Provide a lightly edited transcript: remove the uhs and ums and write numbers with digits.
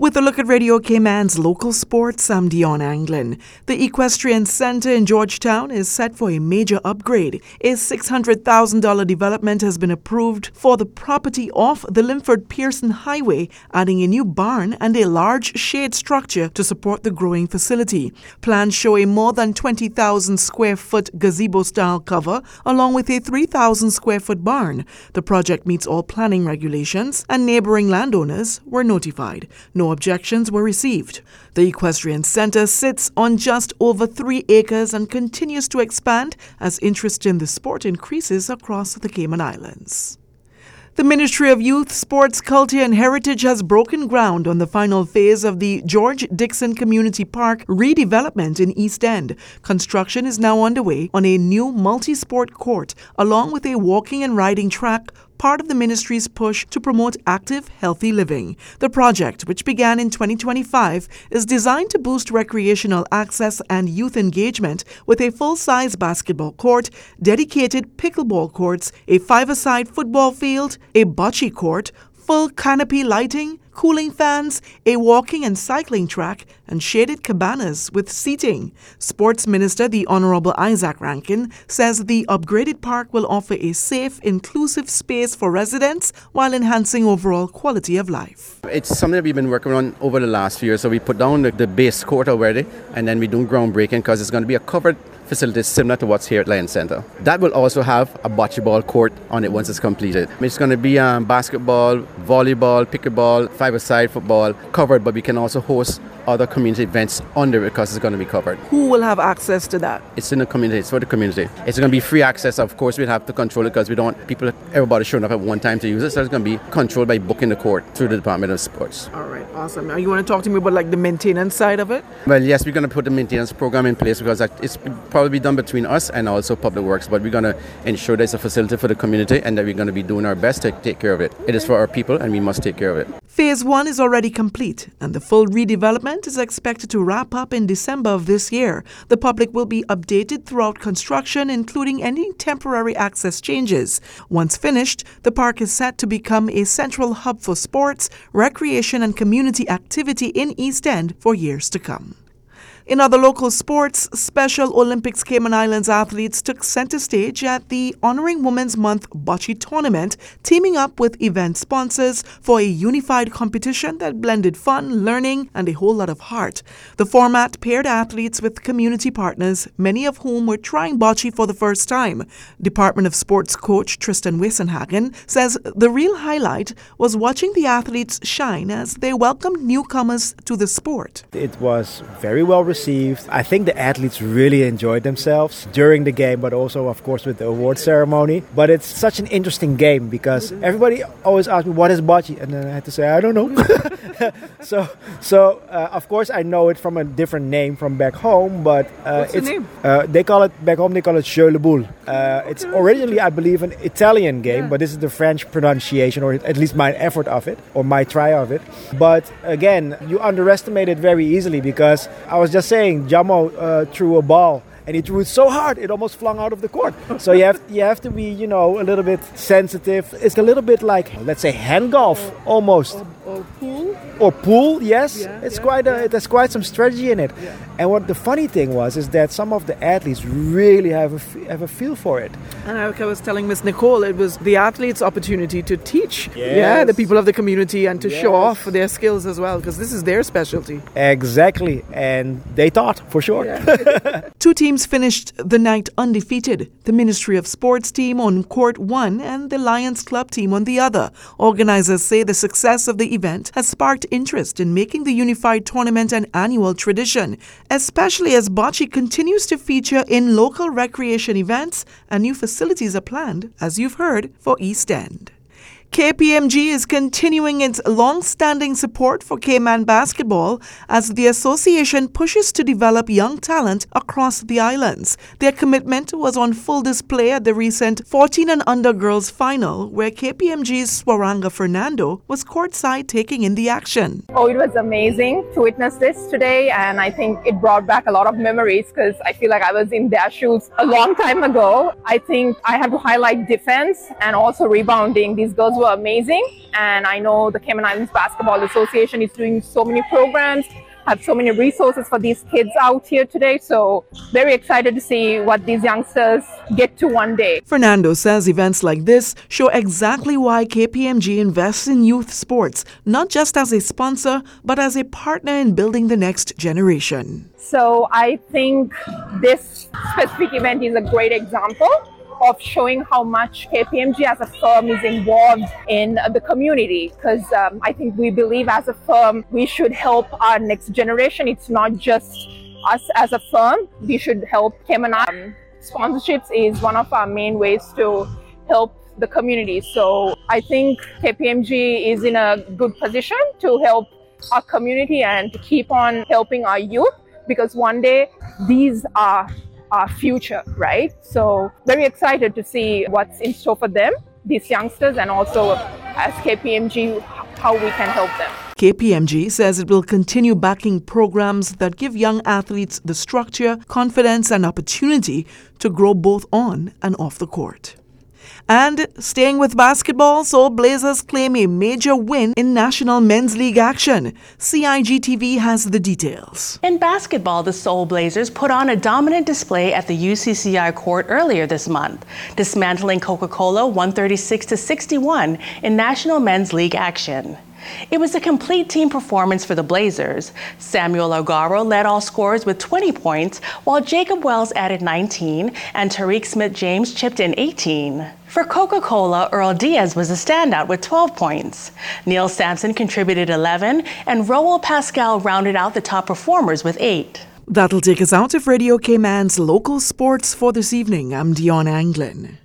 With a look at Radio Cayman's local sports, I'm Dion Anglin. The Equestrian Center in Georgetown is set for a major upgrade. A $600,000 development has been approved for the property off the Linford-Pearson Highway, adding a new barn and a large shade structure to support the growing facility. Plans show a more than 20,000 square foot gazebo-style cover, along with a 3,000 square foot barn. The project meets all planning regulations, and neighboring landowners were notified. No objections were received. The Equestrian Center sits on just over 3 acres and continues to expand as interest in the sport increases across the Cayman Islands. The Ministry of Youth, Sports, Culture and Heritage has broken ground on the final phase of the George Dixon Community Park redevelopment in East End. Construction is now underway on a new multi-sport court along with a walking and riding track, part of the ministry's push to promote active, healthy living. The project, which began in 2025, is designed to boost recreational access and youth engagement with a full-size basketball court, dedicated pickleball courts, a 5-a-side football field, a bocce court, full canopy lighting, cooling fans, a walking and cycling track, and shaded cabanas with seating. Sports Minister the Honorable Isaac Rankin says the upgraded park will offer a safe, inclusive space for residents while enhancing overall quality of life. It's something that we've been working on over the last few years. So we put down the base court already, and then we're doing groundbreaking because it's going to be a covered facility similar to what's here at Lion Center. That will also have a bocce ball court on it once it's completed. It's going to be basketball, volleyball, pickleball, 5-a-side football covered, but we can also host other community events under it because it's going to be covered. Who will have access to that? It's in the community. It's for the community. It's going to be free access. Of course, we'll have to control it because we don't want everybody showing up at one time to use it. So it's going to be controlled by booking the court through the Department of Sports. All right, awesome. Now you want to talk to me about the maintenance side of it? Well, yes, we're going to put the maintenance program in place because it's probably done between us and also Public Works. But we're going to ensure that it's a facility for the community and that we're going to be doing our best to take care of it. It is for our people and we must take care of it. Phase 1 is already complete, and the full redevelopment is expected to wrap up in December of this year. The public will be updated throughout construction, including any temporary access changes. Once finished, the park is set to become a central hub for sports, recreation, and community activity in East End for years to come. In other local sports, Special Olympics Cayman Islands athletes took center stage at the Honoring Women's Month Bocce Tournament, teaming up with event sponsors for a unified competition that blended fun, learning, and a whole lot of heart. The format paired athletes with community partners, many of whom were trying bocce for the first time. Department of Sports coach Tristan Wesenhagen says the real highlight was watching the athletes shine as they welcomed newcomers to the sport. It was very well received. I think the athletes really enjoyed themselves during the game, but also, of course, with the award ceremony. But it's such an interesting game because everybody always asks me, what is bocce? And then I had to say, I don't know. So of course, I know it from a different name from back home, but what's the name? They call it, back home, they call it jeu le boule. It's originally, I believe, an Italian game, but this is the French pronunciation, or at least my effort of it, or my try of it. But again, you underestimate it very easily because I was just saying, Jamo threw a ball and he threw it so hard it almost flung out of the court. So you have to be, a little bit sensitive. It's a little bit like, let's say, hand golf almost. Or pool? Or pool, yes. Yeah, There's quite some strategy in it. Yeah. And what the funny thing is that some of the athletes really have a feel for it. And like I was telling Miss Nicole, it was the athletes' opportunity to teach the people of the community and to show off their skills as well, because this is their specialty. Exactly. And they taught, for sure. Yeah. 2 teams finished the night undefeated. The Ministry of Sports team on court 1 and the Lions Club team on the other. Organizers say the success of the event has sparked interest in making the unified tournament an annual tradition, especially as bocce continues to feature in local recreation events and new facilities are planned, as you've heard, for East End. KPMG is continuing its long-standing support for Cayman basketball as the association pushes to develop young talent across the islands. Their commitment was on full display at the recent 14 and under girls final, where KPMG's Swaranga Fernando was courtside taking in the action. Oh, it was amazing to witness this today, and I think it brought back a lot of memories because I feel like I was in their shoes a long time ago. I think I have to highlight defense and also rebounding. These girls were amazing, and I know the Cayman Islands Basketball Association is doing so many programs, have so many resources for these kids out here today. So very excited to see what these youngsters get to one day. Fernando says events like this show exactly why KPMG invests in youth sports, not just as a sponsor, but as a partner in building the next generation. So I think this specific event is a great example of showing how much KPMG as a firm is involved in the community, because I think we believe as a firm we should help our next generation. It's not just us as a firm, we should help Cayman Islands. Sponsorships is one of our main ways to help the community. So I think KPMG is in a good position to help our community and to keep on helping our youth, because one day these are our future, right? So very excited to see what's in store for them, these youngsters, and also as KPMG, how we can help them. KPMG says it will continue backing programs that give young athletes the structure, confidence, and opportunity to grow both on and off the court. And staying with basketball, Seoul Blazers claim a major win in National Men's League action. CIG-TV has the details. In basketball, the Seoul Blazers put on a dominant display at the UCCI court earlier this month, dismantling Coca-Cola 136-61 in National Men's League action. It was a complete team performance for the Blazers. Samuel Agaro led all scorers with 20 points, while Jacob Wells added 19 and Tariq Smith-James chipped in 18. For Coca-Cola, Earl Diaz was a standout with 12 points. Neil Sampson contributed 11, and Roel Pascal rounded out the top performers with 8. That'll take us out of Radio Cayman's local sports for this evening. I'm Dion Anglin.